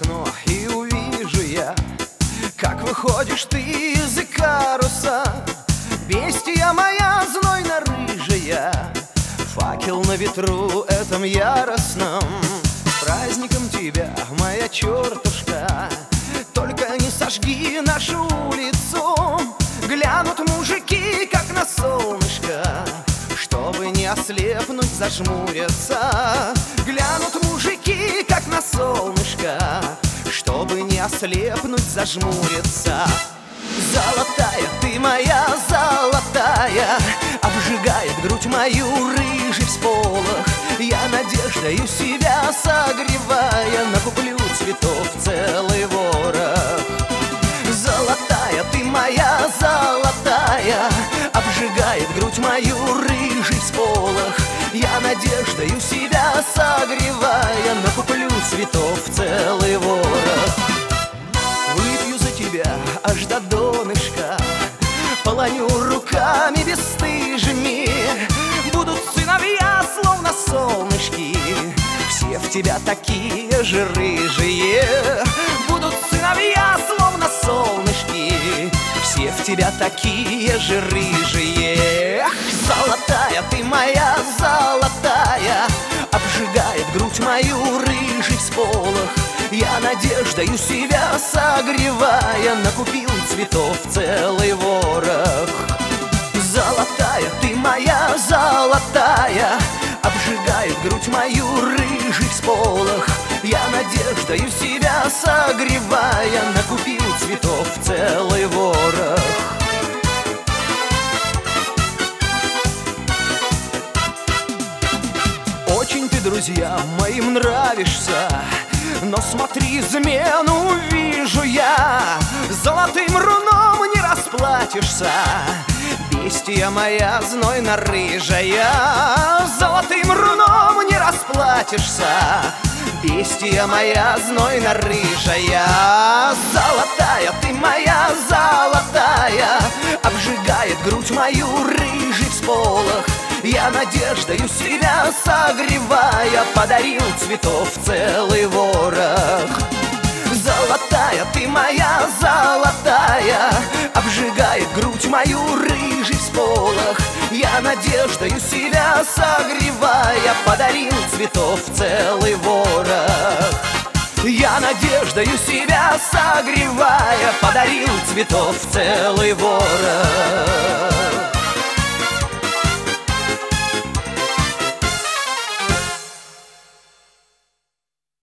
окно и увижу я, как выходишь ты из Икаруса. Бестия моя знойно-рыжая, факел на ветру этом яростном. С праздником тебя, моя чертушка, только не сожги нашу улицу. Глянут мужики, как на солнышко, чтобы не ослепнуть, зажмурятся. Глянут мужики, как на солнышко, чтобы не ослепнуть, зажмурятся. Золотая ты моя, золотая, обжигает грудь мою рыжий всполох. Я надеждою себя согревая, накуплю цветов целый ворох. Золотая ты моя, золотая, обжигает грудь мою рыжий всполох. Я надеждою себя согревая, накуплю цветов целый ворох. Выпью за тебя аж до донышка, полоню руками бесстыжими. Будут сыновья, словно солнышки, все в тебя такие же рыжие. Будут сыновья, словно солнышки, все в тебя такие же рыжие. Ах, золотая ты моя, золотая, обжигает грудь мою рыжий всполох. Я надеждою себя согревая, накупил цветов целый ворох. Золотая ты моя, золотая, обжигает грудь мою рыжий всполох. Я надеждою себя согревая, накупил цветов целый ворох. Очень ты друзьям моим нравишься, но смотри, измену вижу я. Золотым руном не расплатишься, бестия моя знойно-рыжая. Золотым руном не расплатишься, бестия моя знойно-рыжая. Золотая ты моя, золотая, обжигает грудь мою рыжий всполох. Я надеждою себя согревая, подарил цветов целый ворох. Золотая ты моя, золотая, обжигает грудь мою рыжий всполох. Я надеждою себя согревая, подарил цветов целый ворох. Я надеждою себя согревая, подарил цветов целый ворох.